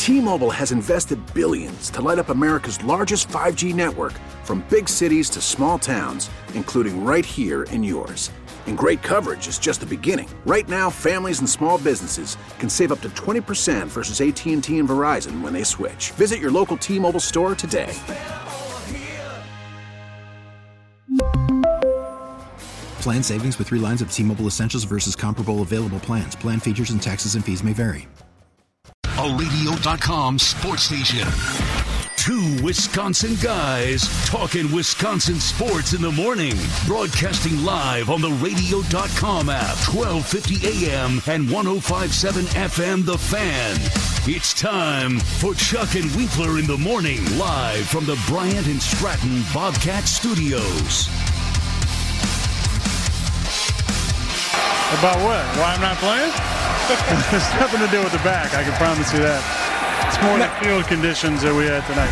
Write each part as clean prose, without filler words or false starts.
T-Mobile has invested billions to light up America's largest 5G network, from big cities to small towns, including right here in yours. And great coverage is just the beginning. Right now, families and small businesses can save up to 20% versus AT&T and Verizon when they switch. Visit your local T-Mobile store today. Plan savings with 3 lines of T-Mobile Essentials versus comparable available plans. Plan features and taxes and fees may vary. A Radio.com sports station. 2 Wisconsin guys talking Wisconsin sports in the morning. Broadcasting live on the Radio.com app, 1250 AM and 105.7 FM The Fan. It's time for Chuck and Winkler in the morning, live from the Bryant and Stratton Bobcat Studios. About what? Why I'm not playing? It's nothing to do with the back, I can promise you that. It's more the field conditions that we had tonight.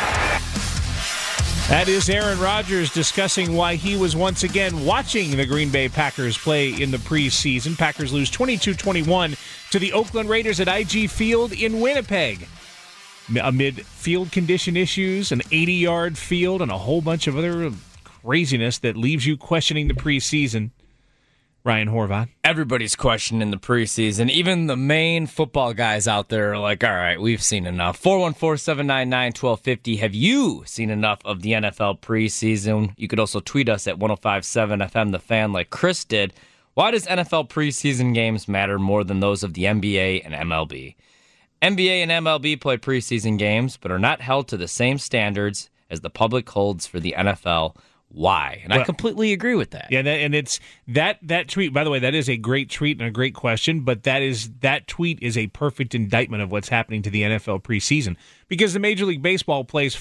That is Aaron Rodgers discussing why he was once again watching the Green Bay Packers play in the preseason. Packers lose 22-21 to the Oakland Raiders at IG Field in Winnipeg. Amid field condition issues, an 80-yard field, and a whole bunch of other craziness that leaves you questioning the preseason. Ryan Horvath. Everybody's questioning the preseason. Even the main football guys out there are like, all right, we've seen enough. 414-799-1250. Have you seen enough of the NFL preseason? You could also tweet us at 105.7 FM The Fan like Chris did. Why does NFL preseason games matter more than those of the NBA and MLB? NBA and MLB play preseason games, but are not held to the same standards as the public holds for the NFL. Why? And I completely agree with that. Yeah, and it's that tweet, by the way, that is a great tweet and a great question, but that tweet is a perfect indictment of what's happening to the NFL preseason, because the Major League Baseball plays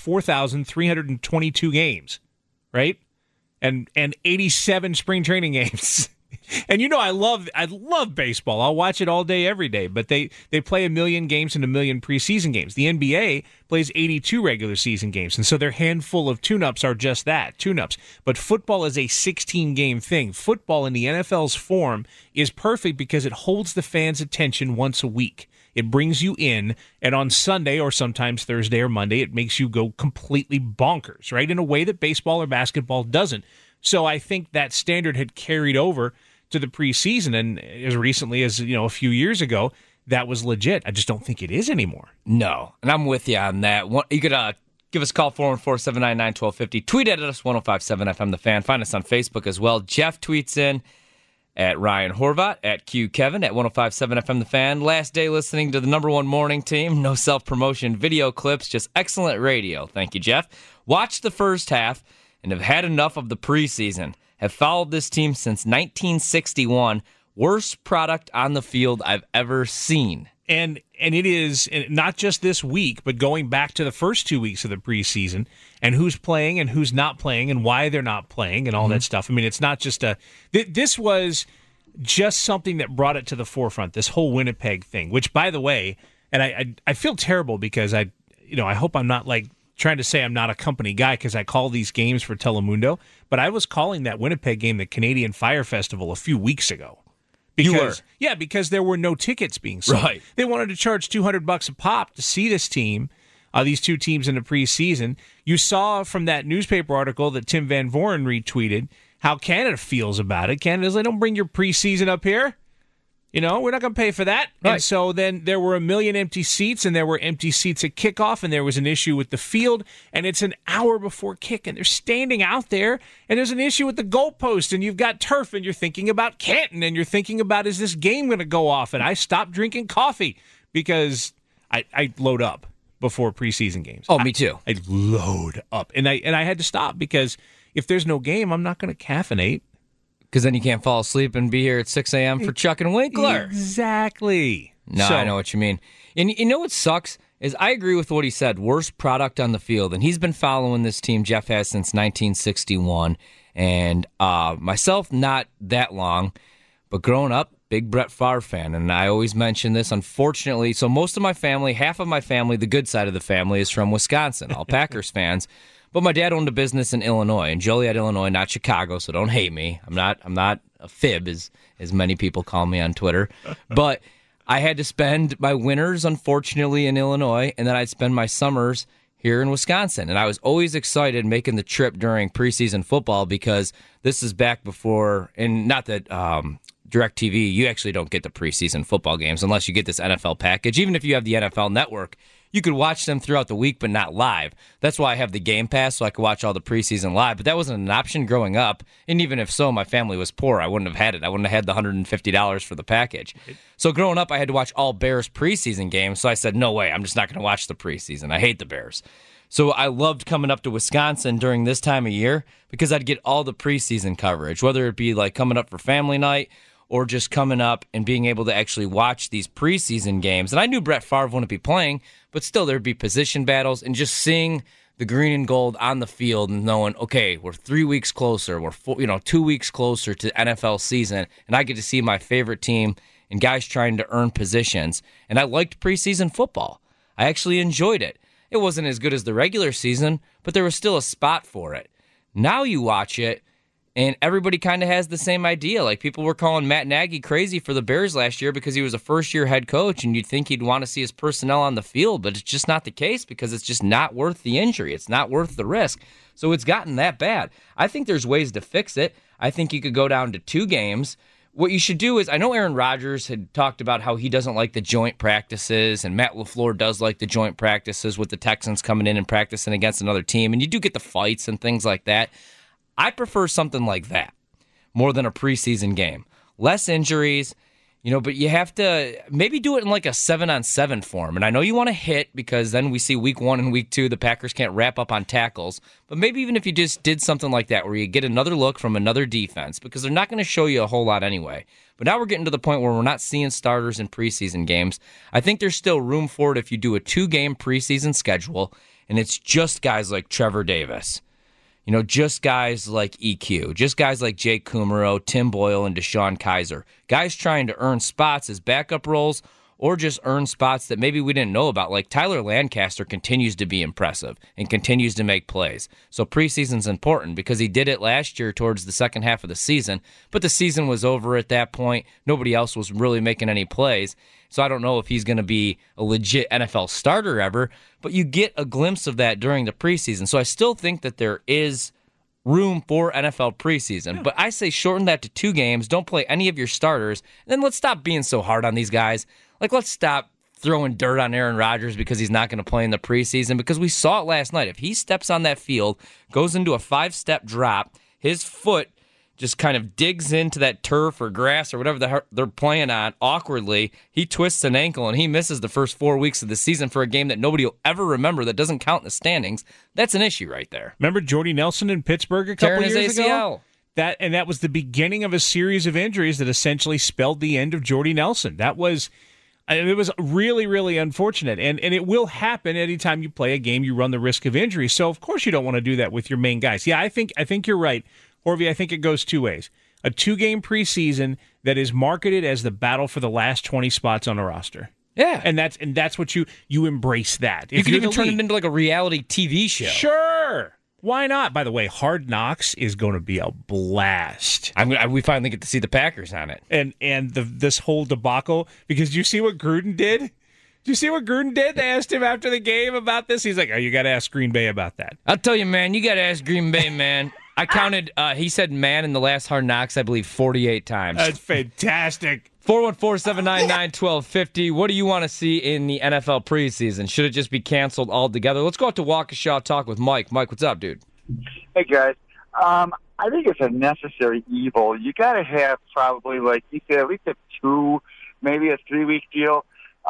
4,322 games, right? And 87 spring training games. And I love baseball. I'll watch it all day, every day. But they play 1 million games and 1 million preseason games. The NBA plays 82 regular season games. And so their handful of tune-ups are just that, tune-ups. But football is a 16-game thing. Football in the NFL's form is perfect because it holds the fans' attention once a week. It brings you in, and on Sunday or sometimes Thursday or Monday, it makes you go completely bonkers, right? In a way that baseball or basketball doesn't. So I think that standard had carried over to the preseason, and as recently as a few years ago, that was legit. I just don't think it is anymore. No, and I'm with you on that. You could give us a call, 414-799-1250. Tweet at us, 105.7 FM The Fan. Find us on Facebook as well. Jeff tweets in at Ryan Horvath, at Q Kevin, at 105.7 FM The Fan. Last day listening to the number one morning team. No self-promotion, video clips, just excellent radio. Thank you, Jeff. Watched the first half and have had enough of the preseason. Have followed this team since 1961. Worst product on the field I've ever seen. And it is not just this week, but going back to the first 2 weeks of the preseason and who's playing and who's not playing and why they're not playing and all that stuff. I mean, it's not just this was just something that brought it to the forefront, this whole Winnipeg thing, which, by the way, and I feel terrible because I hope I'm not trying to say I'm not a company guy because I call these games for Telemundo, but I was calling that Winnipeg game the Canadian Fire Festival a few weeks ago. Because there were no tickets being sold. Right. They wanted to charge $200 a pop to see this team, these two teams in the preseason. You saw from that newspaper article that Tim Van Voren retweeted how Canada feels about it. Canada's like, don't bring your preseason up here. We're not going to pay for that. Right. And so then there were 1 million empty seats, and there were empty seats at kickoff, and there was an issue with the field, and it's an hour before kick, and they're standing out there, and there's an issue with the goalpost, and you've got turf, and you're thinking about Canton, and you're thinking about, is this game going to go off? And I stopped drinking coffee because I load up before preseason games. Oh, me too. I load up. And I had to stop because if there's no game, I'm not going to caffeinate. Because then you can't fall asleep and be here at 6 a.m. for Chuck and Winkler. Exactly. No, I know what you mean. And you know what sucks is I agree with what he said. Worst product on the field. And he's been following this team, Jeff has, since 1961. And myself, not that long. But growing up, big Brett Favre fan. And I always mention this, unfortunately. So most of my family, half of my family, the good side of the family, is from Wisconsin. All Packers fans. But my dad owned a business in Illinois, in Joliet, Illinois, not Chicago, so don't hate me. I'm not a fib, as many people call me on Twitter. But I had to spend my winters, unfortunately, in Illinois, and then I'd spend my summers here in Wisconsin. And I was always excited making the trip during preseason football because this is back before, and not that DirecTV, you actually don't get the preseason football games unless you get this NFL package. Even if you have the NFL Network, you could watch them throughout the week, but not live. That's why I have the Game Pass, so I could watch all the preseason live. But that wasn't an option growing up. And even if so, my family was poor. I wouldn't have had it. I wouldn't have had the $150 for the package. So growing up, I had to watch all Bears preseason games. So I said, no way, I'm just not going to watch the preseason. I hate the Bears. So I loved coming up to Wisconsin during this time of year because I'd get all the preseason coverage, whether it be like coming up for family night or just coming up and being able to actually watch these preseason games. And I knew Brett Favre wouldn't be playing, but still there'd be position battles and just seeing the green and gold on the field and knowing, okay, we're 3 weeks closer, we're 2 weeks closer to NFL season, and I get to see my favorite team and guys trying to earn positions. And I liked preseason football. I actually enjoyed it. It wasn't as good as the regular season, but there was still a spot for it. Now you watch it, and everybody kind of has the same idea. Like, people were calling Matt Nagy crazy for the Bears last year because he was a first-year head coach, and you'd think he'd want to see his personnel on the field, but it's just not the case because it's just not worth the injury. It's not worth the risk. So it's gotten that bad. I think there's ways to fix it. I think you could go down to 2 games. What you should do is, I know Aaron Rodgers had talked about how he doesn't like the joint practices, and Matt LaFleur does like the joint practices with the Texans coming in and practicing against another team, and you do get the fights and things like that. I prefer something like that more than a preseason game. Less injuries, but you have to maybe do it in like a 7-on-7 form. And I know you want to hit because then we see week 1 and week 2, the Packers can't wrap up on tackles. But maybe even if you just did something like that where you get another look from another defense, because they're not going to show you a whole lot anyway. But now we're getting to the point where we're not seeing starters in preseason games. I think there's still room for it if you do a 2-game preseason schedule and it's just guys like Trevor Davis. Just guys like EQ, just guys like Jake Kumaro, Tim Boyle, and Deshaun Kaiser. Guys trying to earn spots as backup roles or just earn spots that maybe we didn't know about. Like Tyler Lancaster continues to be impressive and continues to make plays. So preseason's important because he did it last year towards the second half of the season, but the season was over at that point. Nobody else was really making any plays. So I don't know if he's going to be a legit NFL starter ever, but you get a glimpse of that during the preseason. So I still think that there is room for NFL preseason. Yeah. But I say shorten that to 2 games. Don't play any of your starters. And then let's stop being so hard on these guys. Like, let's stop throwing dirt on Aaron Rodgers because he's not going to play in the preseason, because we saw it last night. If he steps on that field, goes into a 5-step drop, his foot just kind of digs into that turf or grass or whatever they're playing on awkwardly, he twists an ankle and he misses the first 4 weeks of the season for a game that nobody will ever remember, that doesn't count in the standings. That's an issue right there. Remember Jordy Nelson in Pittsburgh a couple years ago? That was the beginning of a series of injuries that essentially spelled the end of Jordy Nelson. It was really, really unfortunate, and it will happen anytime you play a game. You run the risk of injury, so of course you don't want to do that with your main guys. Yeah, I think you're right, Horvey. I think it goes 2 ways: a 2-game preseason that is marketed as the battle for the last 20 spots on the roster. Yeah, and that's what you embrace that. You can even turn it into like a reality TV show. Sure. Why not? By the way, Hard Knocks is going to be a blast. We finally get to see the Packers on it. And this whole debacle, because do you see what Gruden did? Do you see what Gruden did? They asked him after the game about this. He's like, oh, you got to ask Green Bay about that. I'll tell you, man, you got to ask Green Bay, man. I counted, he said man in the last Hard Knocks, I believe, 48 times. That's fantastic. 414-799-1250. What do you want to see in the NFL preseason? Should it just be canceled altogether? Let's go out to Waukesha, talk with Mike. Mike, what's up, dude? Hey, guys. I think it's a necessary evil. You got to have probably, like you said, at least a 2, maybe a 3-week deal.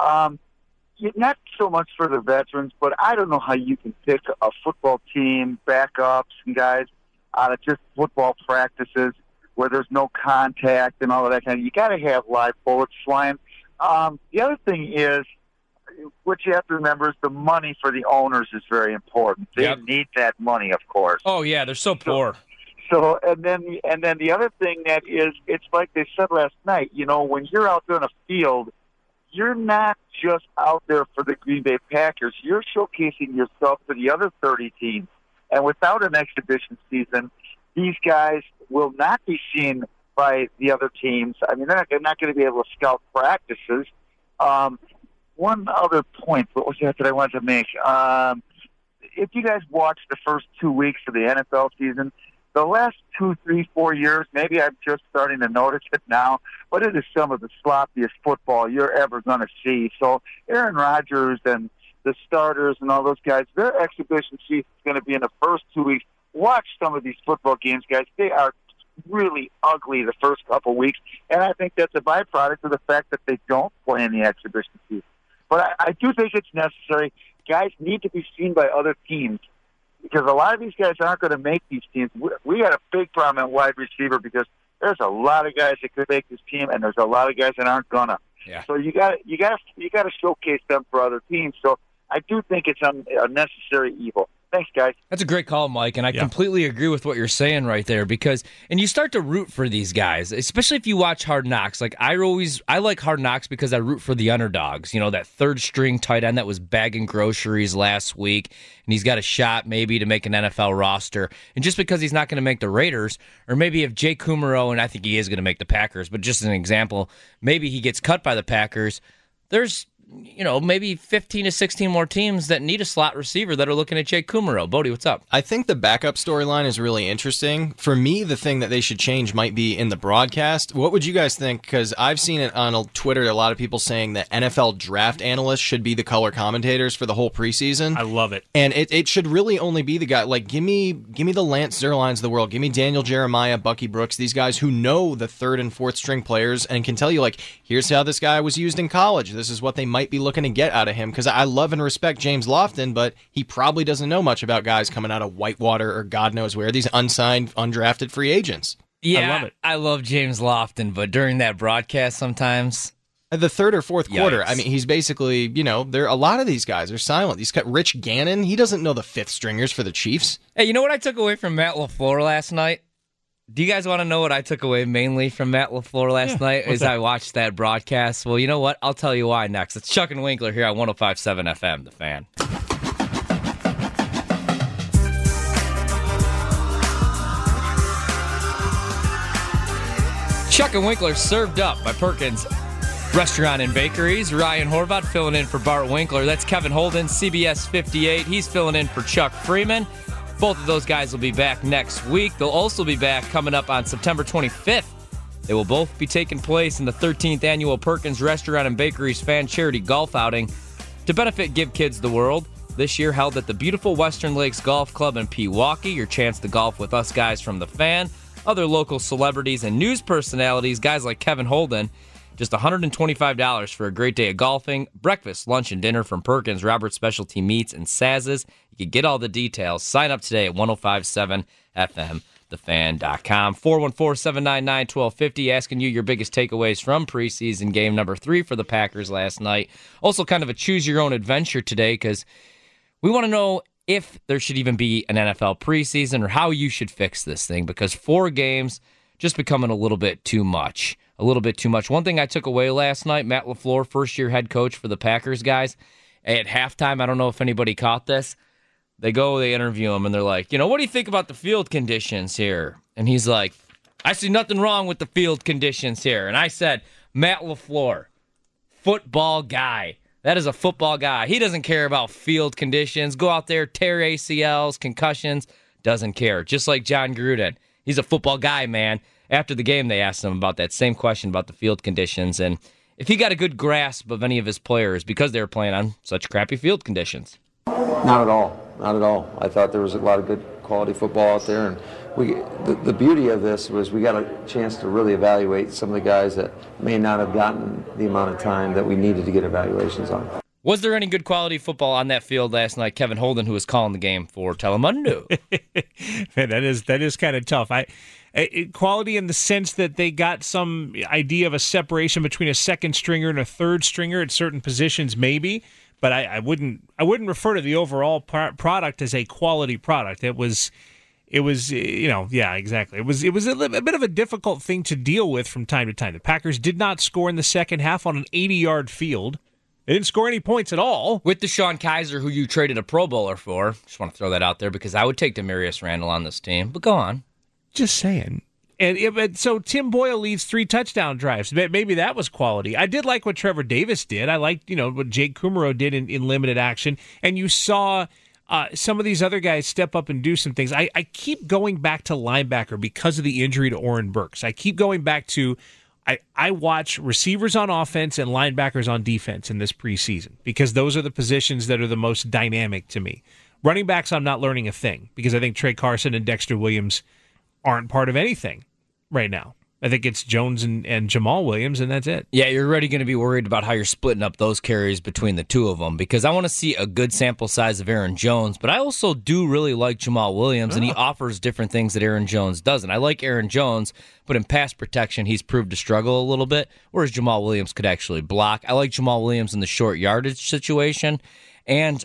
Not so much for the veterans, but I don't know how you can pick a football team, backups, and guys out of just football practices where there's no contact and all of that kind of. You got to have live bullets flying. The other thing is, what you have to remember is the money for the owners is very important. They need that money, of course. Oh yeah, they're so poor. So and then the other thing that is, it's like they said last night. When you're out there in a field, you're not just out there for the Green Bay Packers. You're showcasing yourself to the other 30 teams. And without an exhibition season, these guys will not be seen by the other teams. I mean, they're not going to be able to scout practices. One other point, what was that I wanted to make? If you guys watched the first 2 weeks of the NFL season, the last 2, 3, 4 years, maybe I'm just starting to notice it now, but it is some of the sloppiest football you're ever going to see. So Aaron Rodgers and the starters and all those guys, their exhibition season is going to be in the first 2 weeks. Watch some of these football games, guys. They are really ugly the first couple weeks, and I think that's a byproduct of the fact that they don't play in the exhibition season. But I do think it's necessary. Guys need to be seen by other teams because a lot of these guys aren't going to make these teams. We got a big problem at wide receiver because there's a lot of guys that could make this team, and there's a lot of guys that aren't gonna. Yeah. So you got to showcase them for other teams. So I do think it's a necessary evil. Thanks, guys. That's a great call, Mike, and I completely agree with what you're saying right there and you start to root for these guys, especially if you watch Hard Knocks. Like I like Hard Knocks because I root for the underdogs. You know, that third-string tight end that was bagging groceries last week, and he's got a shot maybe to make an NFL roster. And just because he's not going to make the Raiders, or maybe if Jay Kumaro, and I think he is going to make the Packers, but just as an example, maybe he gets cut by the Packers, there's maybe 15 to 16 more teams that need a slot receiver that are looking at Jake Kumaro. Bodie, what's up? I think the backup storyline is really interesting. For me, the thing that they should change might be in the broadcast. What would you guys think? Because I've seen it on Twitter, a lot of people saying that NFL draft analysts should be the color commentators for the whole preseason. I love it. And it should really only be the guy. Like, give me the Lance Zierleins of the world. Give me Daniel Jeremiah, Bucky Brooks, these guys who know the third and fourth string players and can tell you, like, here's how this guy was used in college. This is what they might be looking to get out of him, because I love and respect James Lofton, but he probably doesn't know much about guys coming out of Whitewater or God knows where, these unsigned, undrafted free agents. Yeah, I love it. I love James Lofton, but during that broadcast sometimes... The third or fourth quarter, Yikes. I mean, he's basically, there a lot of these guys are silent. He's got Rich Gannon. He doesn't know the fifth stringers for the Chiefs. Hey, you know what I took away from Matt LaFleur last night? Do you guys want to know what I took away mainly from Matt LaFleur last night as I watched that broadcast? Well, you know what? I'll tell you why next. It's Chuck and Winkler here on 105.7 FM, The Fan. Chuck and Winkler served up by Perkins Restaurant and Bakeries. Ryan Horvat filling in for Bart Winkler. That's Kevin Holden, CBS 58. He's filling in for Chuck Freeman. Both of those guys will be back next week. They'll also be back coming up on September 25th. They will both be taking place in the 13th annual Perkins Restaurant and Bakeries fan charity golf outing to benefit Give Kids the World. This year held at the beautiful Western Lakes Golf Club in Pewaukee. Your chance to golf with us guys from The Fan, other local celebrities and news personalities, guys like Kevin Holden. Just $125 for a great day of golfing, breakfast, lunch, and dinner from Perkins, Robert's Specialty Meats, and Saz's. You can get all the details. Sign up today at 1057fmthefan.com. 414-799-1250, asking you your biggest takeaways from preseason game number 3 for the Packers last night. Also kind of a choose-your-own-adventure today, because we want to know if there should even be an NFL preseason or how you should fix this thing, because 4 games just becoming a little bit too much. One thing I took away last night, Matt LaFleur, first-year head coach for the Packers guys, at halftime, I don't know if anybody caught this, they interview him, and they're like, what do you think about the field conditions here? And he's like, I see nothing wrong with the field conditions here. And I said, Matt LaFleur, football guy. That is a football guy. He doesn't care about field conditions. Go out there, tear ACLs, concussions, doesn't care. Just like John Gruden. He's a football guy, man. After the game, they asked him about that same question about the field conditions and if he got a good grasp of any of his players because they were playing on such crappy field conditions. Not at all. I thought there was a lot of good quality football out there, and the beauty of this was we got a chance to really evaluate some of the guys that may not have gotten the amount of time that we needed to get evaluations on. Was there any good quality football on that field last night? Kevin Holden, who was calling the game for Telemundo. Man, that is kind of tough. Quality in the sense that they got some idea of a separation between a second stringer and a third stringer at certain positions, maybe. But I wouldn't refer to the overall product as a quality product. It was exactly. It was a bit of a difficult thing to deal with from time to time. The Packers did not score in the second half on an 80-yard field. They didn't score any points at all. With DeShone Kizer, who you traded a Pro Bowler for. Just want to throw that out there because I would take Demarius Randall on this team. But go on. Just saying. And so Tim Boyle leads 3 touchdown drives. Maybe that was quality. I did like what Trevor Davis did. I liked, what Jake Kumerow did in limited action. And you saw some of these other guys step up and do some things. I keep going back to linebacker because of the injury to Oren Burks. I keep going back to I watch receivers on offense and linebackers on defense in this preseason because those are the positions that are the most dynamic to me. Running backs, I'm not learning a thing because I think Trey Carson and Dexter Williams aren't part of anything right now. I think it's Jones and Jamal Williams, and that's it. Yeah, you're already going to be worried about how you're splitting up those carries between the two of them because I want to see a good sample size of Aaron Jones, but I also do really like Jamal Williams, and he offers different things that Aaron Jones doesn't. I like Aaron Jones, but in pass protection, he's proved to struggle a little bit, whereas Jamal Williams could actually block. I like Jamal Williams in the short yardage situation, and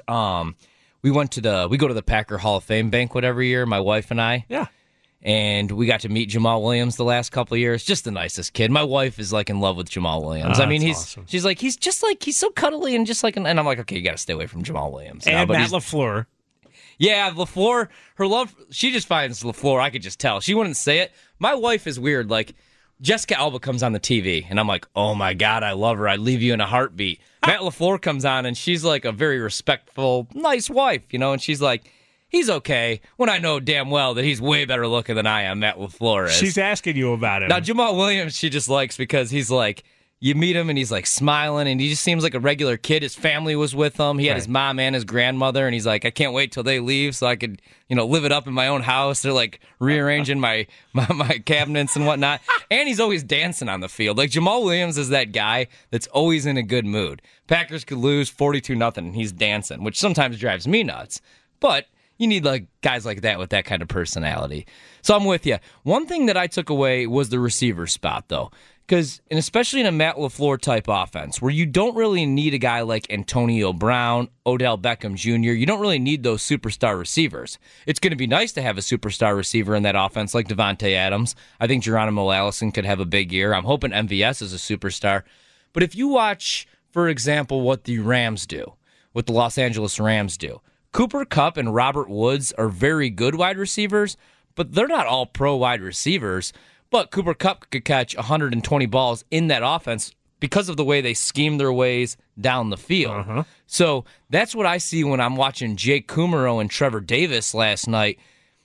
we go to the Packer Hall of Fame banquet every year, my wife and I. Yeah. And we got to meet Jamal Williams the last couple of years. Just the nicest kid. My wife is in love with Jamal Williams. I mean, awesome. She's like, he's so cuddly and and I'm like, okay, you got to stay away from Jamal Williams. And Matt LaFleur. Yeah, LaFleur, her love, she just finds LaFleur. I could just tell. She wouldn't say it. My wife is weird. Like, Jessica Alba comes on the TV, and I'm like, oh my God, I love her. I'd leave you in a heartbeat. Matt LaFleur comes on, and she's like a very respectful, nice wife, and she's like, he's okay, when I know damn well that he's way better looking than I am, Matt LaFleur is. She's asking you about him. Now, Jamal Williams, she just likes because he's like, you meet him and he's like smiling and he just seems like a regular kid. His family was with him. He had his mom and his grandmother, and he's like, I can't wait till they leave so I could, live it up in my own house. They're like rearranging my cabinets and whatnot. And he's always dancing on the field. Like, Jamal Williams is that guy that's always in a good mood. Packers could lose 42-0 and he's dancing, which sometimes drives me nuts. But you need guys like that with that kind of personality. So I'm with you. One thing that I took away was the receiver spot, though. Because, and especially in a Matt LaFleur type offense, where you don't really need a guy like Antonio Brown, Odell Beckham Jr., you don't really need those superstar receivers. It's going to be nice to have a superstar receiver in that offense like Devontae Adams. I think Geronimo Allison could have a big year. I'm hoping MVS is a superstar. But if you watch, for example, what the Rams do, what the Los Angeles Rams do, Cooper Kupp and Robert Woods are very good wide receivers, but they're not all pro wide receivers. But Cooper Kupp could catch 120 balls in that offense because of the way they scheme their ways down the field. So that's what I see when I'm watching Jake Kumerow and Trevor Davis last night.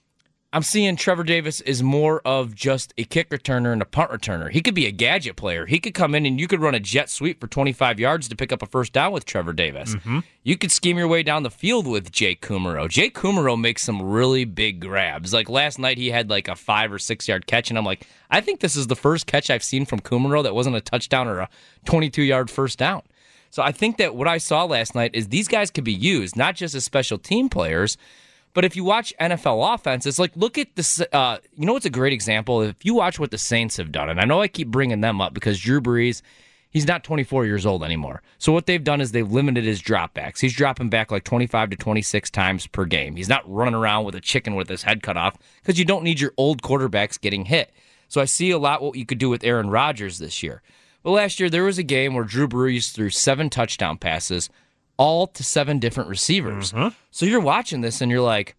I'm seeing Trevor Davis is more of just a kick returner and a punt returner. He could be a gadget player. He could come in and you could run a jet sweep for 25 yards to pick up a first down with Trevor Davis. You could scheme your way down the field with Jake Kumerow. Jake Kumerow makes some really big grabs. Like last night, he had like a 5 or 6 yard catch, and I'm like, I think this is the first catch I've seen from Kumerow that wasn't a touchdown or a 22-yard first down. So I think that what I saw last night is these guys could be used, not just as special team players, but if you watch NFL offenses, like look at this, what's a great example? If you watch what the Saints have done, and I know I keep bringing them up because Drew Brees, he's not 24 years old anymore. So what they've done is they've limited his dropbacks. He's dropping back like 25 to 26 times per game. He's not running around with a chicken with his head cut off because you don't need your old quarterbacks getting hit. So I see a lot what you could do with Aaron Rodgers this year. But last year there was a game where Drew Brees threw 7 touchdown passes, all to 7 different receivers. So you're watching this and you're like,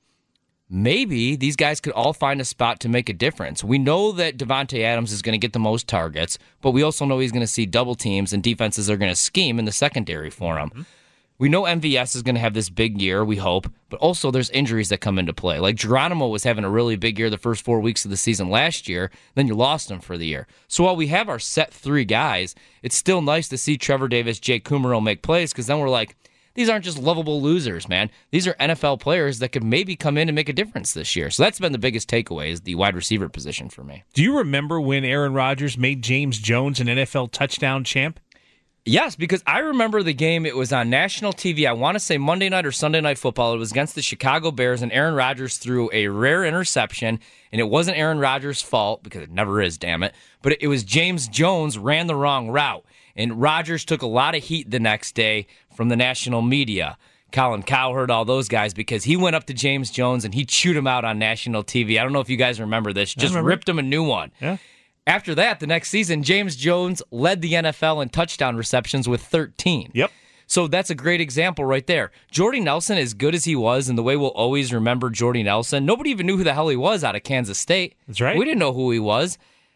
maybe these guys could all find a spot to make a difference. We know that Devontae Adams is going to get the most targets, but we also know he's going to see double teams and defenses are going to scheme in the secondary for him. We know MVS is going to have this big year, we hope, but also there's injuries that come into play. Like Geronimo was having a really big year the first 4 weeks of the season last year, then you lost him for the year. So while we have our set 3 guys, it's still nice to see Trevor Davis, Jake Kumerow make plays because then we're like, these aren't just lovable losers, man. These are NFL players that could maybe come in and make a difference this year. So that's been the biggest takeaway is the wide receiver position for me. Do you remember when Aaron Rodgers made James Jones an NFL touchdown champ? Yes, because I remember the game. It was on national TV. I want to say Monday night or Sunday Night Football. It was against the Chicago Bears, and Aaron Rodgers threw a rare interception, and it wasn't Aaron Rodgers' fault, because it never is, damn it, but it was James Jones ran the wrong route, and Rodgers took a lot of heat the next day from the national media. Colin Cowherd, all those guys, because he went up to James Jones and he chewed him out on national TV. I don't know if you guys remember this. Just ripped him a new one. Yeah. After that, the next season, James Jones led the NFL in touchdown receptions with 13. Yep. So that's a great example right there. Jordy Nelson, as good as he was, and the way we'll always remember Jordy Nelson, nobody even knew who the hell he was out of Kansas State. That's right. We didn't know who he was.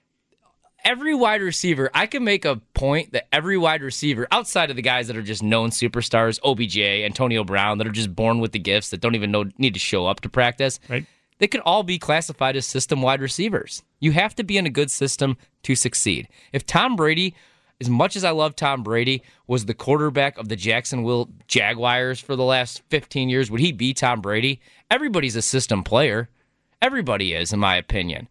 Every wide receiver, I can make a point that every wide receiver, outside of the guys that are just known superstars, OBJ, Antonio Brown, that are just born with the gifts, that don't even need to show up to practice, right? They could all be classified as system wide receivers. You have to be in a good system to succeed. If Tom Brady, as much as I love Tom Brady, was the quarterback of the Jacksonville Jaguars for the last 15 years, would he be Tom Brady? Everybody's a system player. Everybody is, in my opinion.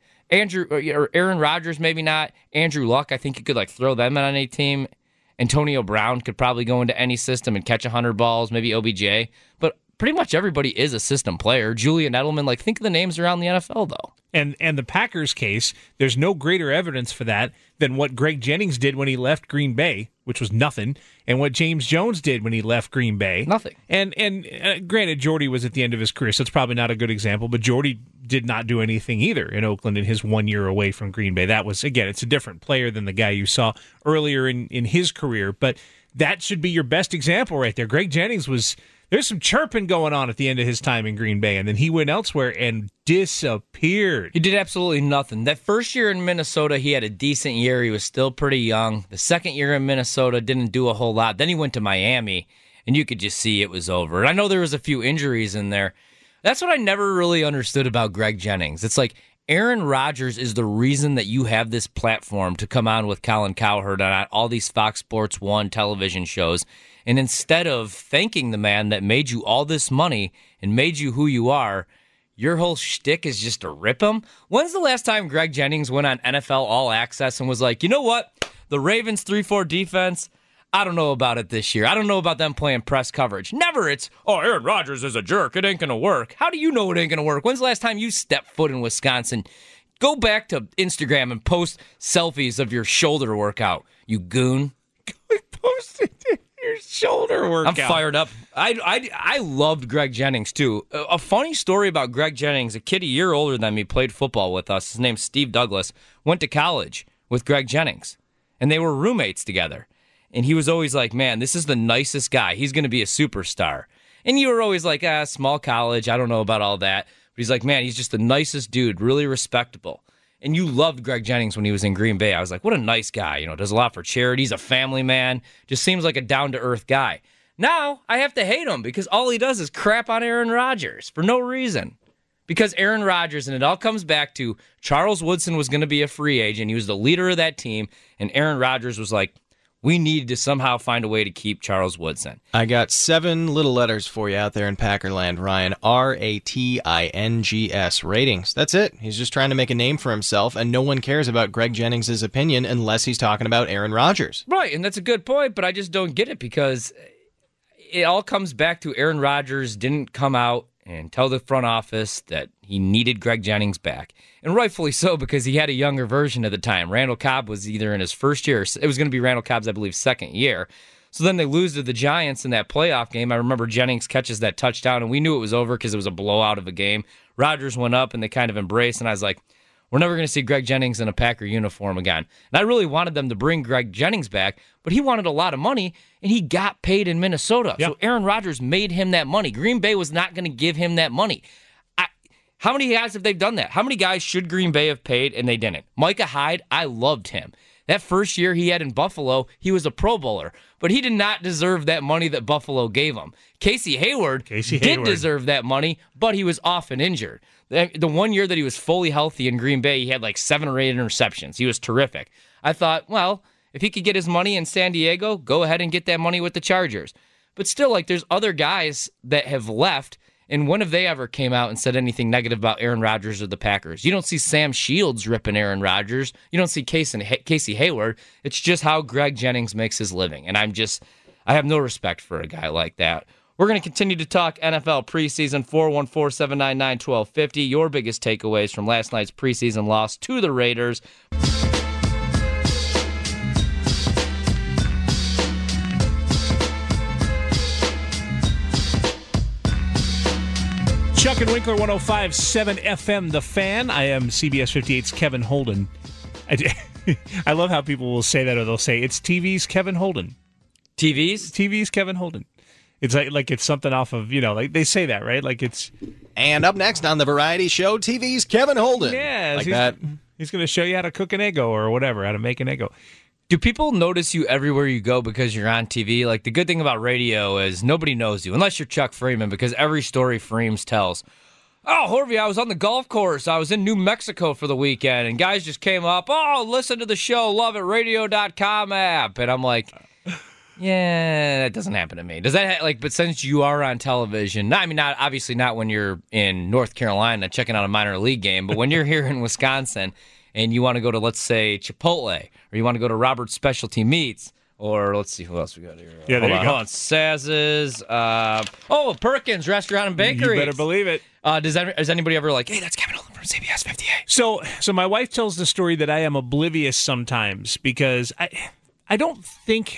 Aaron Rodgers, maybe not. Andrew Luck, I think you could throw them on any team. Antonio Brown could probably go into any system and catch 100 balls, maybe OBJ. But pretty much everybody is a system player. Julian Edelman, think of the names around the NFL, though. And the Packers case, there's no greater evidence for that than what Greg Jennings did when he left Green Bay, which was nothing, and what James Jones did when he left Green Bay. Nothing. And granted, Jordy was at the end of his career, so it's probably not a good example, but Jordy did not do anything either in Oakland in his 1 year away from Green Bay. That was, again, it's a different player than the guy you saw earlier in his career, but that should be your best example right there. Greg Jennings there's some chirping going on at the end of his time in Green Bay, and then he went elsewhere and disappeared. He did absolutely nothing. That first year in Minnesota, he had a decent year. He was still pretty young. The second year in Minnesota didn't do a whole lot. Then he went to Miami, and you could just see it was over. And I know there was a few injuries in there. That's what I never really understood about Greg Jennings. It's like Aaron Rodgers is the reason that you have this platform to come on with Colin Cowherd on all these Fox Sports 1 television shows. And instead of thanking the man that made you all this money and made you who you are, your whole shtick is just to rip him? When's the last time Greg Jennings went on NFL All Access and was like, you know what? The Ravens 3-4 defense, I don't know about it this year. I don't know about them playing press coverage. Never. It's, Aaron Rodgers is a jerk. It ain't going to work. How do you know it ain't going to work? When's the last time you stepped foot in Wisconsin? Go back to Instagram and post selfies of your shoulder workout, you goon. Post it. Your shoulder workout. I'm fired up. I loved Greg Jennings, too. A funny story about Greg Jennings, a kid a year older than me, played football with us. His name's Steve Douglas. Went to college with Greg Jennings, and they were roommates together. And he was always like, man, this is the nicest guy. He's going to be a superstar. And you were always like, small college. I don't know about all that. But he's like, man, he's just the nicest dude, really respectable. And you loved Greg Jennings when he was in Green Bay. I was like, what a nice guy. Does a lot for charity. He's a family man. Just seems like a down-to-earth guy. Now, I have to hate him because all he does is crap on Aaron Rodgers for no reason. Because Aaron Rodgers, and it all comes back to Charles Woodson was going to be a free agent. He was the leader of that team. And Aaron Rodgers was like, we need to somehow find a way to keep Charles Woodson. I got 7 little letters for you out there in Packerland, Ryan. RATINGS. Ratings. That's it. He's just trying to make a name for himself, and no one cares about Greg Jennings' opinion unless he's talking about Aaron Rodgers. Right, and that's a good point, but I just don't get it because it all comes back to Aaron Rodgers didn't come out and tell the front office that he needed Greg Jennings back. And rightfully so, because he had a younger version at the time. Randall Cobb was either in his first year, it was going to be Randall Cobb's, I believe, second year. So then they lose to the Giants in that playoff game. I remember Jennings catches that touchdown, and we knew it was over because it was a blowout of a game. Rodgers went up, and they kind of embraced, and I was like, we're never going to see Greg Jennings in a Packer uniform again. And I really wanted them to bring Greg Jennings back, but he wanted a lot of money, and he got paid in Minnesota. Yep. So Aaron Rodgers made him that money. Green Bay was not going to give him that money. How many guys have they done that? How many guys should Green Bay have paid, and they didn't? Micah Hyde, I loved him. That first year he had in Buffalo, he was a Pro Bowler, but he did not deserve that money that Buffalo gave him. Casey Hayward did deserve that money, but he was often injured. The 1 year that he was fully healthy in Green Bay, he had 7 or 8 interceptions. He was terrific. I thought, well, if he could get his money in San Diego, go ahead and get that money with the Chargers. But still, there's other guys that have left, and when have they ever came out and said anything negative about Aaron Rodgers or the Packers? You don't see Sam Shields ripping Aaron Rodgers. You don't see Casey Hayward. It's just how Greg Jennings makes his living. And I have no respect for a guy like that. We're going to continue to talk NFL preseason. 414-799-1250. Your biggest takeaways from last night's preseason loss to the Raiders. Chuck and Winkler, 105.7 FM, The Fan. I am CBS 58's Kevin Holden. I love how people will say that, or they'll say, it's TV's Kevin Holden. TV's Kevin Holden. It's like it's something off of, like they say that, right? Like it's. And up next on the variety show, TV's Kevin Holden. Yeah, like that. He's going to show you how to cook an Eggo or whatever, how to make an Eggo. Do people notice you everywhere you go because you're on TV? Like, the good thing about radio is nobody knows you, unless you're Chuck Freeman, because every story Freems tells. Oh, Horvey, I was on the golf course. I was in New Mexico for the weekend, and guys just came up. Oh, listen to the show. Love it. Radio.com app. And I'm like, yeah, that doesn't happen to me. Does that, but since you are on television, obviously not when you're in North Carolina checking out a minor league game, but when you're here in Wisconsin and you want to go to, let's say, Chipotle, or you want to go to Robert's Specialty Meats, or let's see who else we got here. Hold on. Saz's. Perkins Restaurant and Bakery. You better believe it. Does anybody ever hey, that's Kevin Holden from CBS 58? So my wife tells the story that I am oblivious sometimes because I don't think.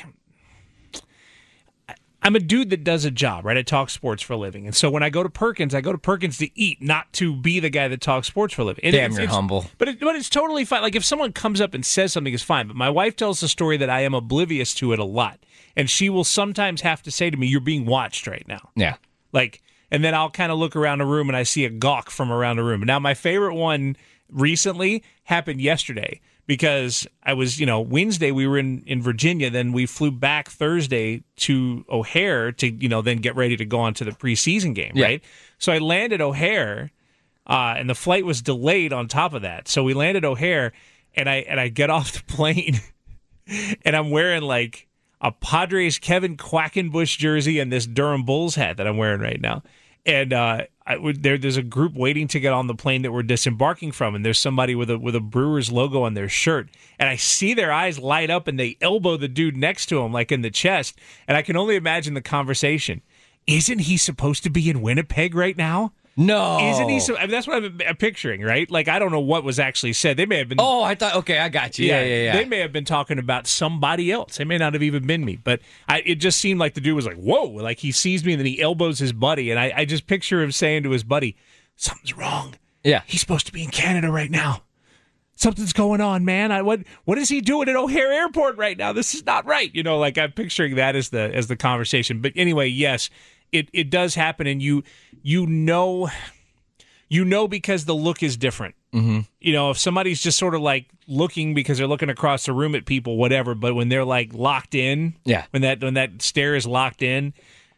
I'm a dude that does a job, right? I talk sports for a living. And so when I go to Perkins to eat, not to be the guy that talks sports for a living. And you're humble. But it's totally fine. Like, if someone comes up and says something, it's fine. But my wife tells the story that I am oblivious to it a lot. And she will sometimes have to say to me, you're being watched right now. Yeah. And then I'll kind of look around the room and I see a gawk from around the room. Now, my favorite one recently happened yesterday. Because I was, Wednesday we were in Virginia, then we flew back Thursday to O'Hare to, then get ready to go on to the preseason game, right? So I landed O'Hare, and the flight was delayed on top of that. So we landed O'Hare, and I get off the plane, and I'm wearing a Padres Kevin Quackenbush jersey and this Durham Bulls hat that I'm wearing right now. And there's a group waiting to get on the plane that we're disembarking from, and there's somebody with a Brewers logo on their shirt. And I see their eyes light up, and they elbow the dude next to him, in the chest. And I can only imagine the conversation. Isn't he supposed to be in Winnipeg right now? No. Isn't he? That's what I'm picturing, right? I don't know what was actually said. They may have been. Oh, I thought. Okay, I got you. Yeah. They may have been talking about somebody else. It may not have even been me. But it just seemed like the dude was like, whoa. He sees me and then he elbows his buddy. And I just picture him saying to his buddy, something's wrong. Yeah. He's supposed to be in Canada right now. Something's going on, man. What is he doing at O'Hare Airport right now? This is not right. I'm picturing that as the conversation. But anyway, yes. It does happen, and you know because the look is different. Mm-hmm. If somebody's just sort of looking because they're looking across the room at people, whatever. But when they're locked in, when that stare is locked in,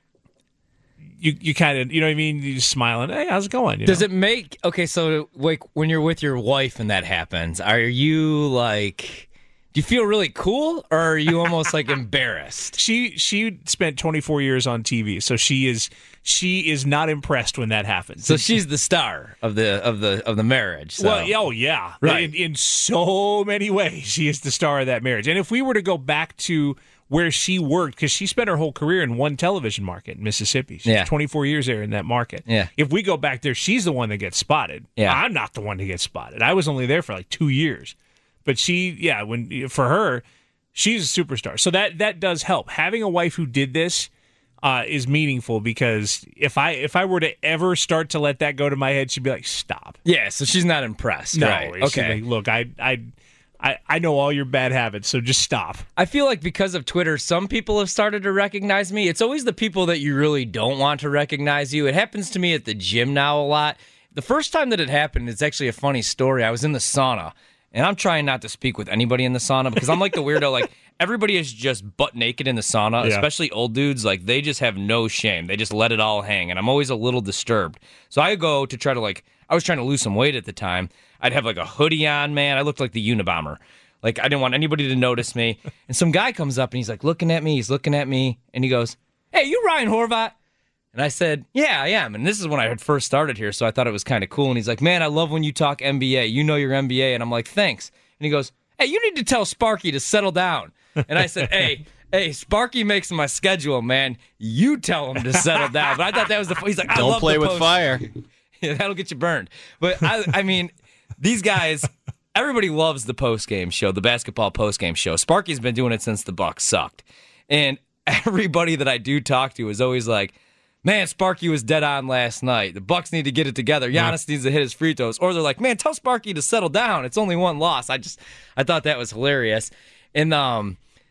you kind of, you know what I mean? You're just smiling. Hey, how's it going? Does it make so when you're with your wife and that happens, are you do you feel really cool, or are you almost embarrassed? She spent 24 years on TV, so she is not impressed when that happens. So she's the star of the marriage. So. Well, oh yeah, right. In so many ways, she is the star of that marriage. And if we were to go back to where she worked, because she spent her whole career in one television market in Mississippi. She's 24 years there in that market. Yeah. If we go back there, she's the one that gets spotted. Yeah. I'm not the one that gets spotted. I was only there for 2 years. But for her, she's a superstar. So that does help. Having a wife who did this is meaningful, because if I were to ever start to let that go to my head, she'd be like, stop. Yeah, so she's not impressed. No. Right. Okay. Look, I know all your bad habits, so just stop. I feel like because of Twitter, some people have started to recognize me. It's always the people that you really don't want to recognize you. It happens to me at the gym now a lot. The first time that it happened, it's actually a funny story. I was in the sauna. And I'm trying not to speak with anybody in the sauna because I'm the weirdo. Everybody is just butt naked in the sauna, especially old dudes. They just have no shame. They just let it all hang. And I'm always a little disturbed. So I go to try to, I was trying to lose some weight at the time. I'd have a hoodie on, man. I looked like the Unabomber. I didn't want anybody to notice me. And some guy comes up and he's looking at me. He's looking at me. And he goes, "Hey, you Ryan Horvat?" And I said, "Yeah, I am." And this is when I had first started here, so I thought it was kind of cool. And he's like, "Man, I love when you talk NBA. You know your NBA." And I'm like, "Thanks." And he goes, "Hey, you need to tell Sparky to settle down." And I said, Hey, Sparky makes my schedule, man. You tell him to settle down. But I thought that was he's like, don't play with fire. Yeah, that'll get you burned. But I mean, these guys, everybody loves the postgame show, the basketball postgame show. Sparky's been doing it since the Bucks sucked. And everybody that I do talk to is always like, "Man, Sparky was dead on last night. The Bucks need to get it together. Giannis needs to hit his free throws." Or they're like, "Man, tell Sparky to settle down. It's only one loss." I thought that was hilarious. And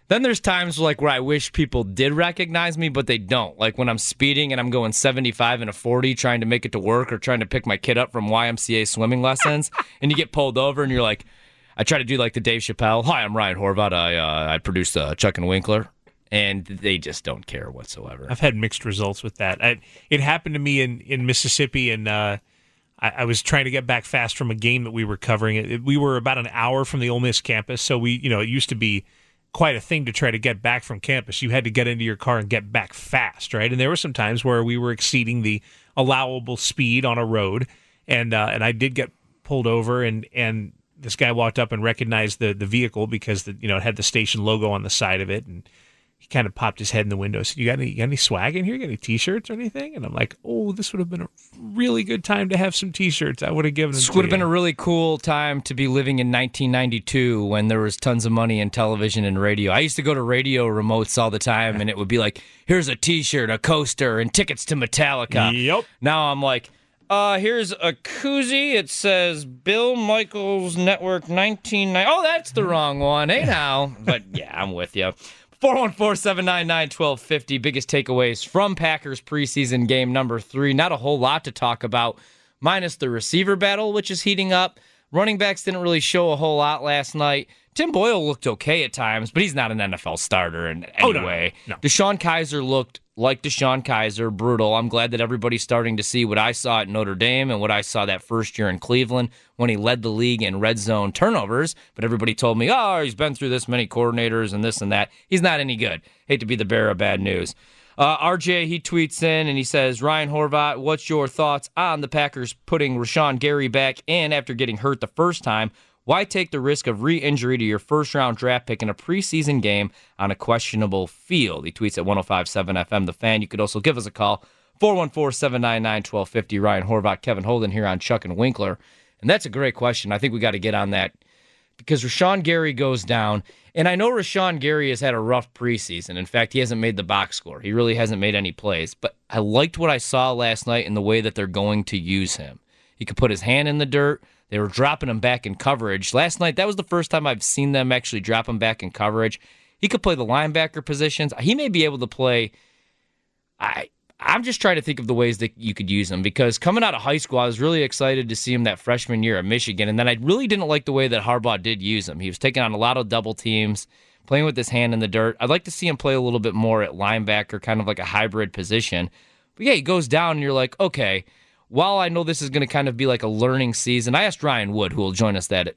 Then there's times like where I wish people did recognize me, but they don't. Like when I'm speeding and I'm going 75 and a 40 trying to make it to work or trying to pick my kid up from YMCA swimming lessons, and you get pulled over and you're like, I try to do like the Dave Chappelle, hi, I'm Ryan Horvat, I produce Chuck and Winkler, and they just don't care whatsoever. I've had mixed results with that. It happened to me in Mississippi, and I was trying to get back fast from a game that we were covering. We were about an hour from the Ole Miss campus, so it used to be quite a thing to try to get back from campus. You had to get into your car and get back fast, right? And there were some times where we were exceeding the allowable speed on a road, and I did get pulled over, and this guy walked up and recognized the vehicle because it had the station logo on the side of it, and he kind of popped his head in the window. Said, you got any swag in here? You got any T-shirts or anything? And I'm like, oh, this would have been a really good time to have some T-shirts. I would have given them This to would have you. been a really cool time to be living in 1992 when there was tons of money in television and radio. I used to go to radio remotes all the time, and it would be like, here's a T-shirt, a coaster, and tickets to Metallica. Yep. Now I'm like, here's a koozie. It says Bill Michaels Network 1990. Oh, that's the wrong one. Hey, now. But, yeah, I'm with you. 414-799-1250. Biggest takeaways from Packers preseason game number 3. Not a whole lot to talk about, minus the receiver battle, which is heating up. Running backs didn't really show a whole lot last night. Tim Boyle looked okay at times, but he's not an NFL starter in any way. No. DeShone Kizer looked like DeShone Kizer, brutal. I'm glad that everybody's starting to see what I saw at Notre Dame and what I saw that first year in Cleveland when he led the league in red zone turnovers. But everybody told me, he's been through this many coordinators and this and that. He's not any good. Hate to be the bearer of bad news. RJ, he tweets in and he says, Ryan Horvat, what's your thoughts on the Packers putting Rashawn Gary back in after getting hurt the first time? Why take the risk of re-injury to your first-round draft pick in a preseason game on a questionable field? He tweets at 105.7 FM, The Fan. You could also give us a call, 414-799-1250. Ryan Horvat, Kevin Holden here on Chuck and Winkler. And that's a great question. I think we got to get on that because Rashawn Gary goes down. And I know Rashawn Gary has had a rough preseason. In fact, he hasn't made the box score. He really hasn't made any plays. But I liked what I saw last night in the way that they're going to use him. He could put his hand in the dirt. They were dropping him back in coverage. Last night, that was the first time I've seen them actually drop him back in coverage. He could play the linebacker positions. He may be able to play. I'm just trying to think of the ways that you could use him because coming out of high school, I was really excited to see him that freshman year at Michigan, and then I really didn't like the way that Harbaugh did use him. He was taking on a lot of double teams, playing with his hand in the dirt. I'd like to see him play a little bit more at linebacker, kind of like a hybrid position. But yeah, he goes down, and you're like, okay, while I know this is going to kind of be like a learning season, I asked Ryan Wood, who will join us at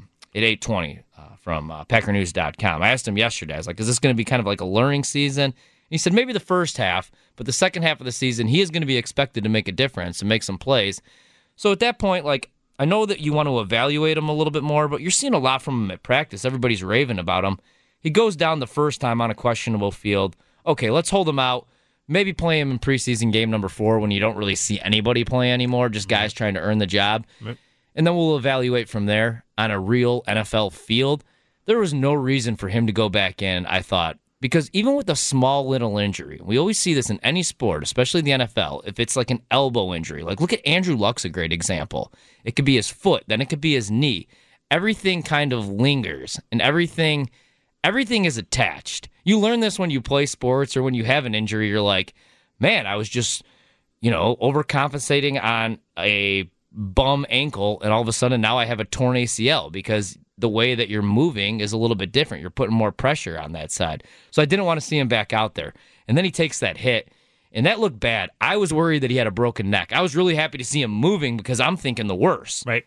8:20 from PackerNews.com. I asked him yesterday, I was like, is this going to be kind of like a learning season? And he said maybe the first half, but the second half of the season, he is going to be expected to make a difference and make some plays. So at that point, like, I know that you want to evaluate him a little bit more, but you're seeing a lot from him at practice. Everybody's raving about him. He goes down the first time on a questionable field. Okay, let's hold him out. Maybe play him in preseason game number 4 when you don't really see anybody play anymore, just guys trying to earn the job. Right. And then we'll evaluate from there on a real NFL field. There was no reason for him to go back in, I thought, because even with a small little injury, we always see this in any sport, especially the NFL, if it's like an elbow injury. Like, look at Andrew Luck's a great example. It could be his foot, then it could be his knee. Everything kind of lingers, and everything is attached. You learn this when you play sports or when you have an injury. You're like, man, I was just, overcompensating on a bum ankle, and all of a sudden now I have a torn ACL because the way that you're moving is a little bit different. You're putting more pressure on that side. So I didn't want to see him back out there. And then he takes that hit, and that looked bad. I was worried that he had a broken neck. I was really happy to see him moving because I'm thinking the worst. Right.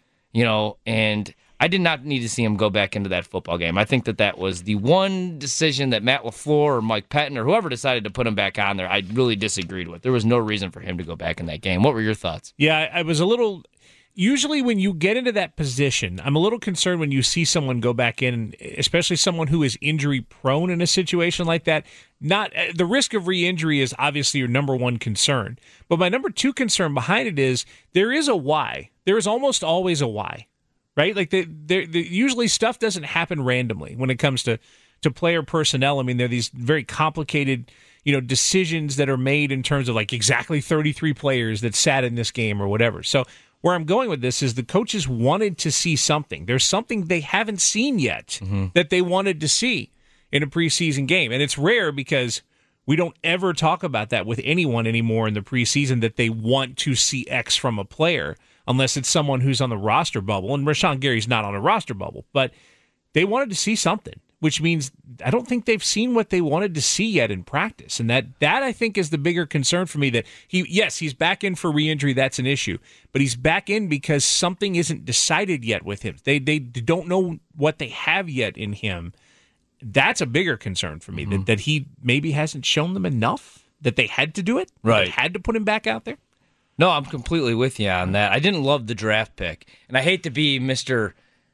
And I did not need to see him go back into that football game. I think that was the one decision that Matt LaFleur or Mike Pettin or whoever decided to put him back on there, I really disagreed with. There was no reason for him to go back in that game. What were your thoughts? Yeah, I was a little... Usually when you get into that position, I'm a little concerned when you see someone go back in, especially someone who is injury-prone in a situation like that. The risk of re-injury is obviously your number one concern. But my number 2 concern behind it is there is a why. There is almost always a why. Right? Like usually stuff doesn't happen randomly when it comes to player personnel. I mean, there are these very complicated, decisions that are made in terms of like exactly 33 players that sat in this game or whatever. So where I'm going with this is the coaches wanted to see something. There's something they haven't seen yet that they wanted to see. in a preseason game. And it's rare because we don't ever talk about that with anyone anymore in the preseason, that they want to see X from a player, unless it's someone who's on the roster bubble. And Rashawn Gary's not on a roster bubble, but they wanted to see something, which means I don't think they've seen what they wanted to see yet in practice. And that I think is the bigger concern for me, that he's back in for re-injury. That's an issue, but he's back in because something isn't decided yet with him. They don't know what they have yet in him. That's a bigger concern for me, that he maybe hasn't shown them enough, that they had to do it, right? They had to put him back out there. No, I'm completely with you on that. I didn't love the draft pick, and I hate to be Mr.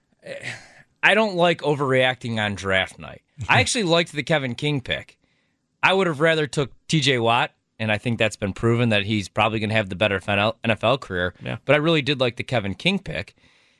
I don't like overreacting on draft night. I actually liked the Kevin King pick. I would have rather took T.J. Watt, and I think that's been proven that he's probably going to have the better NFL career. Yeah. But I really did like the Kevin King pick.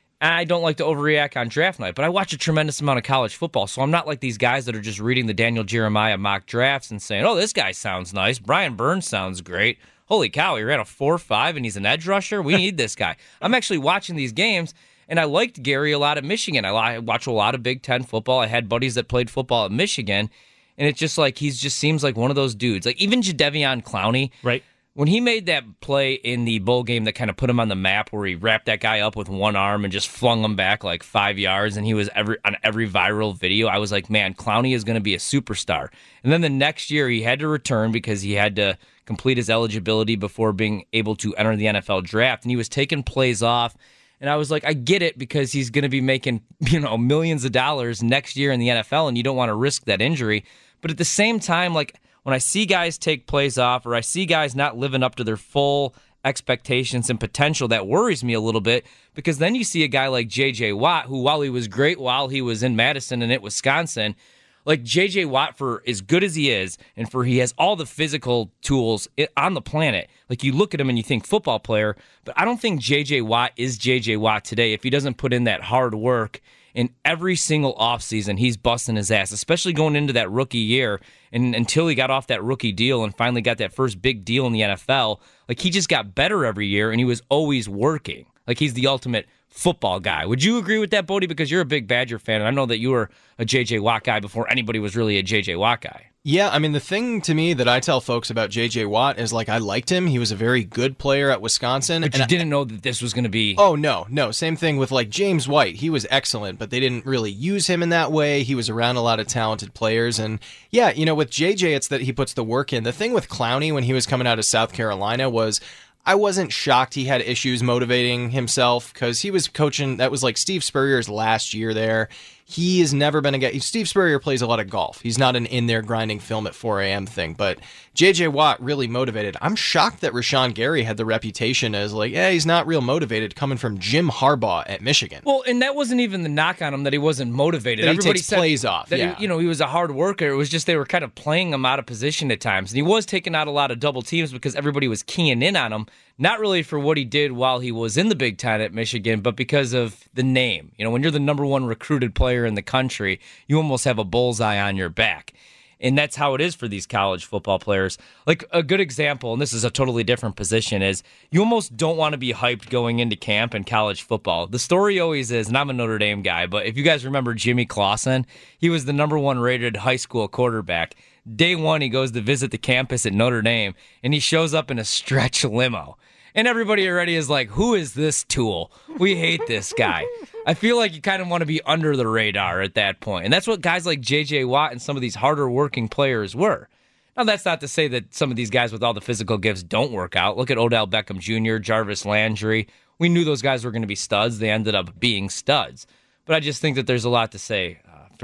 I don't like to overreact on draft night, but I watch a tremendous amount of college football, so I'm not like these guys that are just reading the Daniel Jeremiah mock drafts and saying, oh, this guy sounds nice. Brian Burns sounds great. Holy cow, he ran a 4.5 and he's an edge rusher? We need this guy. I'm actually watching these games, and I liked Gary a lot at Michigan. I watch a lot of Big Ten football. I had buddies that played football at Michigan, and it's just like he just seems like one of those dudes. Like even Jadeveon Clowney. Right. When he made that play in the bowl game that kind of put him on the map, where he wrapped that guy up with one arm and just flung him back like 5 yards, and he was on every viral video, I was like, man, Clowney is going to be a superstar. And then the next year he had to return because he had to complete his eligibility before being able to enter the NFL draft, and he was taking plays off. And I was like, I get it, because he's going to be making, millions of dollars next year in the NFL, and you don't want to risk that injury. But at the same time, like, when I see guys take plays off, or I see guys not living up to their full expectations and potential, that worries me a little bit, because then you see a guy like J.J. Watt, who, while he was great while he was in Madison and at Wisconsin, like J.J. Watt, for as good as he is, and for he has all the physical tools on the planet, like you look at him and you think football player, but I don't think J.J. Watt is J.J. Watt today if he doesn't put in that hard work. In every single offseason, he's busting his ass, especially going into that rookie year. And until he got off that rookie deal and finally got that first big deal in the NFL, like he just got better every year, and he was always working. Like he's the ultimate football guy. Would you agree with that, Bodie? Because you're a big Badger fan, and I know that you were a J.J. Watt guy before anybody was really a J.J. Watt guy. Yeah, I mean, the thing to me that I tell folks about J.J. Watt is, like, I liked him. He was a very good player at Wisconsin. But you didn't know that this was going to be... Oh, no. Same thing with, like, James White. He was excellent, but they didn't really use him in that way. He was around a lot of talented players. And, yeah, with J.J., it's that he puts the work in. The thing with Clowney when he was coming out of South Carolina was... I wasn't shocked he had issues motivating himself, because he was coaching. That was like Steve Spurrier's last year there. He has never been a guy. Steve Spurrier plays a lot of golf. He's not an in there grinding film at 4 a.m. thing. But J.J. Watt really motivated. I'm shocked that Rashawn Gary had the reputation as like, he's not real motivated, coming from Jim Harbaugh at Michigan. Well, and that wasn't even the knock on him, that he wasn't motivated. That Everybody he takes plays off. That he was a hard worker. It was just they were kind of playing him out of position at times. And he was taking out a lot of double teams because everybody was keying in on him. Not really for what he did while he was in the Big Ten at Michigan, but because of the name. When you're the number one recruited player in the country, you almost have a bullseye on your back. And that's how it is for these college football players. Like a good example, and this is a totally different position, is you almost don't want to be hyped going into camp in college football. The story always is, and I'm a Notre Dame guy, but if you guys remember Jimmy Clausen, he was the number one rated high school quarterback. Day one, he goes to visit the campus at Notre Dame, and he shows up in a stretch limo. And everybody already is like, who is this tool? We hate this guy. I feel like you kind of want to be under the radar at that point. And that's what guys like J.J. Watt and some of these harder working players were. Now, that's not to say that some of these guys with all the physical gifts don't work out. Look at Odell Beckham Jr., Jarvis Landry. We knew those guys were going to be studs. They ended up being studs. But I just think that there's a lot to say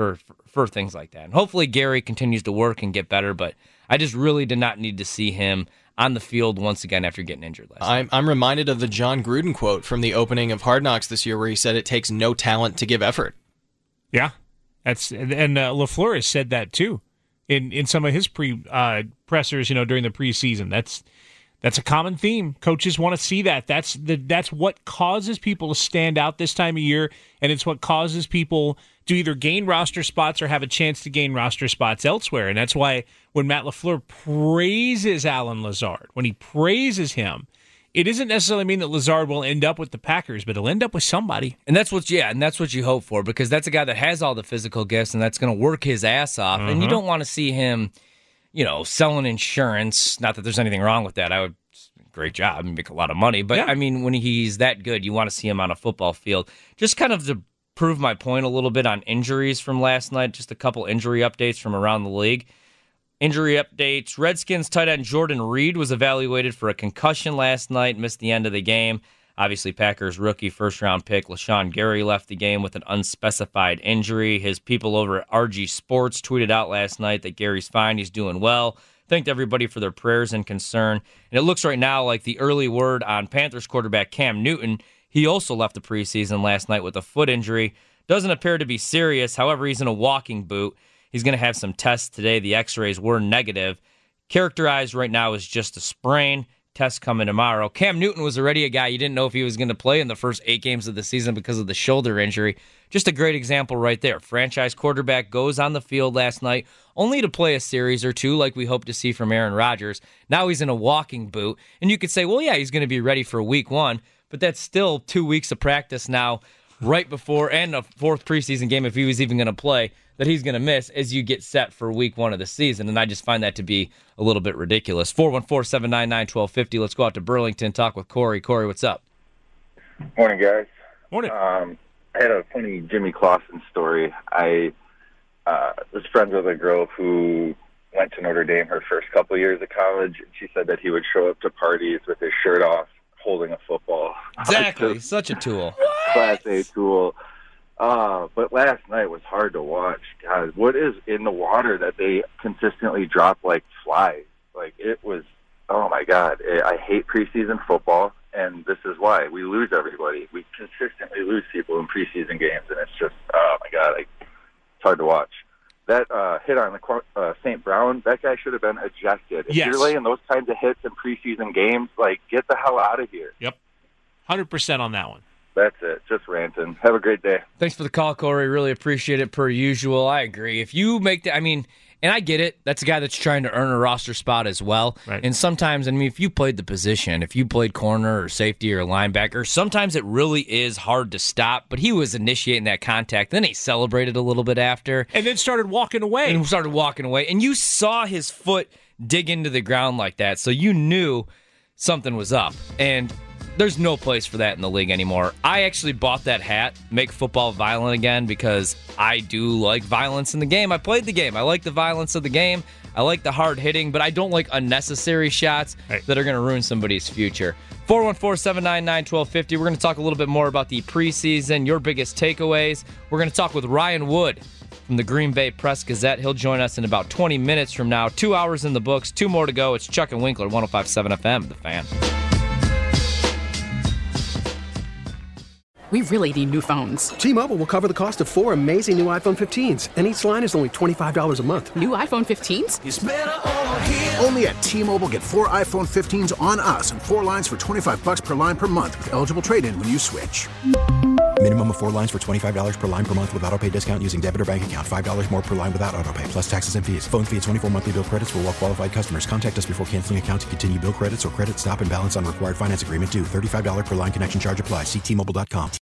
for things like that. And hopefully Gary continues to work and get better, but I just really did not need to see him on the field once again after getting injured last night. I'm reminded of the John Gruden quote from the opening of Hard Knocks this year, where he said it takes no talent to give effort. Yeah, and LaFleur has said that too in some of his pressers, during the preseason. That's a common theme. Coaches want to see that. That's what causes people to stand out this time of year, and it's what causes people to either gain roster spots or have a chance to gain roster spots elsewhere. And that's why when Matt LaFleur praises Allen Lazard, when he praises him, it doesn't necessarily mean that Lazard will end up with the Packers, but he'll end up with somebody. And that's what you hope for, because that's a guy that has all the physical gifts, and that's going to work his ass off. And you don't want to see him, selling insurance. Not that there's anything wrong with that. Great job and make a lot of money. But, I mean, when he's that good, you want to see him on a football field. Just kind of to prove my point a little bit on injuries from last night, just a couple injury updates from around the league. Injury updates. Redskins tight end Jordan Reed was evaluated for a concussion last night, missed the end of the game. Obviously, Packers rookie first-round pick LaShawn Gary left the game with an unspecified injury. His people over at RG Sports tweeted out last night that Gary's fine, he's doing well. Thanked everybody for their prayers and concern. And it looks right now like the early word on Panthers quarterback Cam Newton, he also left the preseason last night with a foot injury. Doesn't appear to be serious. However, he's in a walking boot. He's going to have some tests today. The x-rays were negative. Characterized right now as just a sprain. Tests coming tomorrow. Cam Newton was already a guy you didn't know if he was going to play in the first 8 games of the season because of the shoulder injury. Just a great example right there. Franchise quarterback goes on the field last night only to play a series or two like we hope to see from Aaron Rodgers. Now he's in a walking boot. And you could say, well, yeah, he's going to be ready for week 1. But that's still 2 weeks of practice now right before, and a 4th preseason game if he was even going to play, that he's going to miss as you get set for week 1 of the season. And I just find that to be a little bit ridiculous. 414-799-1250. Let's go out to Burlington, talk with Corey. Corey, what's up? Morning, guys. Morning. I had a funny Jimmy Clausen story. I was friends with a girl who went to Notre Dame her first couple of years of college, and she said that he would show up to parties with his shirt off, holding a football. Exactly. Such a tool. Class A tool. But last night was hard to watch. God, what is in the water that they consistently drop like flies? Like, it was, oh my God. I hate preseason football, and this is why. We lose everybody. We consistently lose people in preseason games, and it's just, oh my God, it's hard to watch. That hit on the St. Brown, that guy should have been ejected. If you're laying those kinds of hits in preseason games, like, get the hell out of here. Yep. 100% on that one. That's it. Just ranting. Have a great day. Thanks for the call, Corey. Really appreciate it per usual. I agree. If you make the, and I get it. That's a guy that's trying to earn a roster spot as well. Right. And sometimes, if you played the position, if you played corner or safety or linebacker, sometimes it really is hard to stop. But he was initiating that contact. Then he celebrated a little bit after. And then started walking away. And you saw his foot dig into the ground like that. So you knew something was up. And there's no place for that in the league anymore. I actually bought that hat, Make Football Violent Again, because I do like violence in the game. I played the game. I like the violence of the game. I like the hard hitting, but I don't like unnecessary shots that are going to ruin somebody's future. 414-799-1250. We're going to talk a little bit more about the preseason, your biggest takeaways. We're going to talk with Ryan Wood from the Green Bay Press-Gazette. He'll join us in about 20 minutes from now. 2 hours in the books, 2 more to go. It's Chuck and Winkler, 105.7 FM, The Fan. We really need new phones. T-Mobile will cover the cost of 4 amazing new iPhone 15s, and each line is only $25 a month. New iPhone 15s? It's better over here. Only at T-Mobile, get 4 iPhone 15s on us and 4 lines for $25 per line per month with eligible trade-in when you switch. Minimum of 4 lines for $25 per line per month with autopay discount using debit or bank account. $5 more per line without autopay, plus taxes and fees. Phone fee at 24 monthly bill credits for well-qualified customers. Contact us before canceling account to continue bill credits or credit stop and balance on required finance agreement due. $35 per line connection charge applies. See T-Mobile.com.